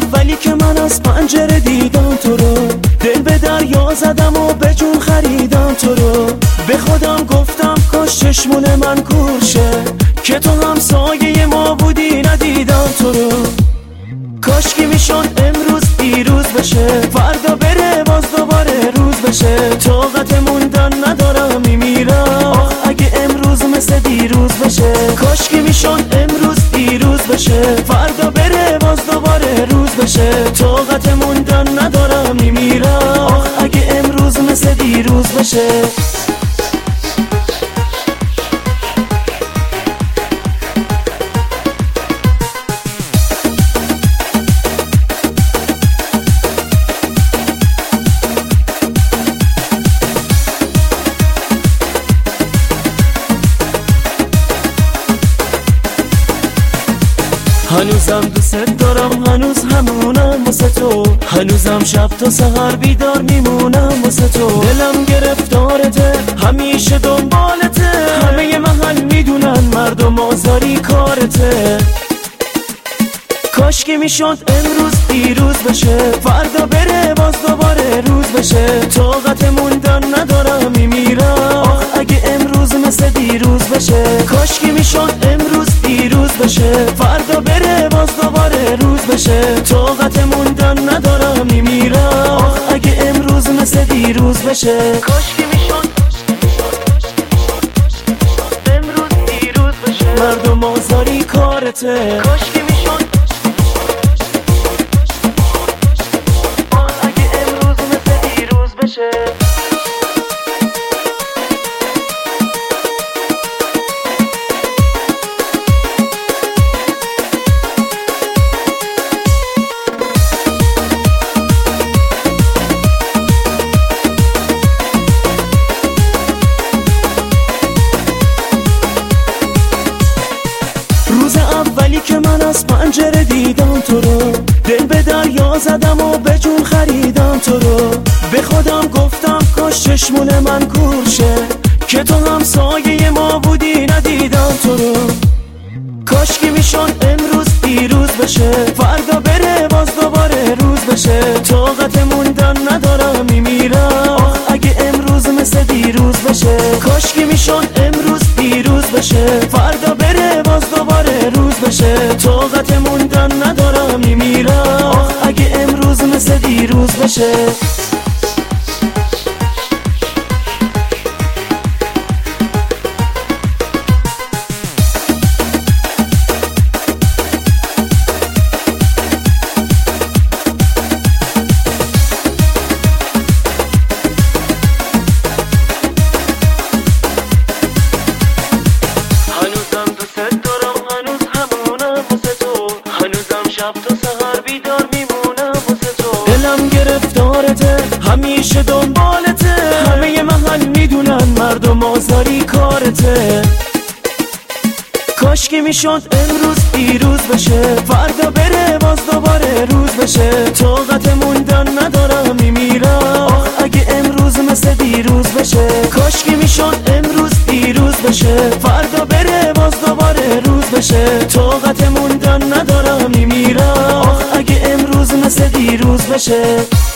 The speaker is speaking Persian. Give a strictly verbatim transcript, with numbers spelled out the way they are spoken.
اولی که من از پنجره دیدم تو رو، دل به دریا زدم و به جون خریدم تو رو. به خودم گفتم کاش چشمون من کورشه، که تو هم سایه ما بودی ندیدم تو رو. کاش که میشد امروز دیروز بشه، فردا بره باز دوباره روز بشه. طاقت موندن ندارم میمیرم، آخ اگه امروز مثل دیروز بشه. کاش که میشد امروز دیروز بشه، فردا بره باز دوباره روز بشه. طاقت موندن ندارم میمیرم، آخ اگه امروز مثل دیروز بشه. هنوزم دوست دارم، هنوز همونم واسه تو. هنوزم شب تا سحر بیدار میمونم واسه تو. دلم گرفتارته، همیشه دنبالته. همه محل میدونن مردم آزاری کارته. کاش که میشد امروز دیروز بشه، فردا بره باز دوباره روز بشه. طاقت موندن ندارم میمیرم، آخ اگه امروز مثل دیروز بشه. کاش که میشد امروز دیروز بشه، فردا بره باز دوباره روز بشه. طاقت موندن ندارم میمیرم، آخ اگه امروز مثل دیروز بشه. کاش که میشد امروز دیروز بشه، مردم آزاری کارته. کاش که میشد اگه امروز مثل دیروز بشه. روز اولی که من از پنجره دیدم تو رو، دل به دریا زدم و به جون خریدم تو رو. به خودم گفتم کاش چشمون من کورشه، که تو هم سایه ما بودی ندیدم تو رو. کاش که میشد امروز دیروز بشه، فردا بره باز دوباره روز بشه. طاقت موندن ندارم میمیرم، آخ اگه امروز مثل دیروز بشه. کاش که میشد امروز دیروز بشه، فردا بره باز دوباره روز بشه. طاقت موندن ندارم میمیرم، آخ اگه امروز مثل دیروز بشه. شب تا سحر بیدار میمونم واسه تو. دلم گرفتارته، همیشه دنبالته. همه محل میدونن مردم آزاری کارته. کاش که میشد امروز دیروز بشه، فردا بره باز دوباره روز بشه. طاقت موندن ندارم میمیرم، آخ اگه امروز مثل دیروز بشه. کاش که میشد امروز دیروز بشه، فردا بره باز دوباره روز بشه. طاقت موندن ندارم میمیرم، آخ اگه امروز مثل دیروز بشه.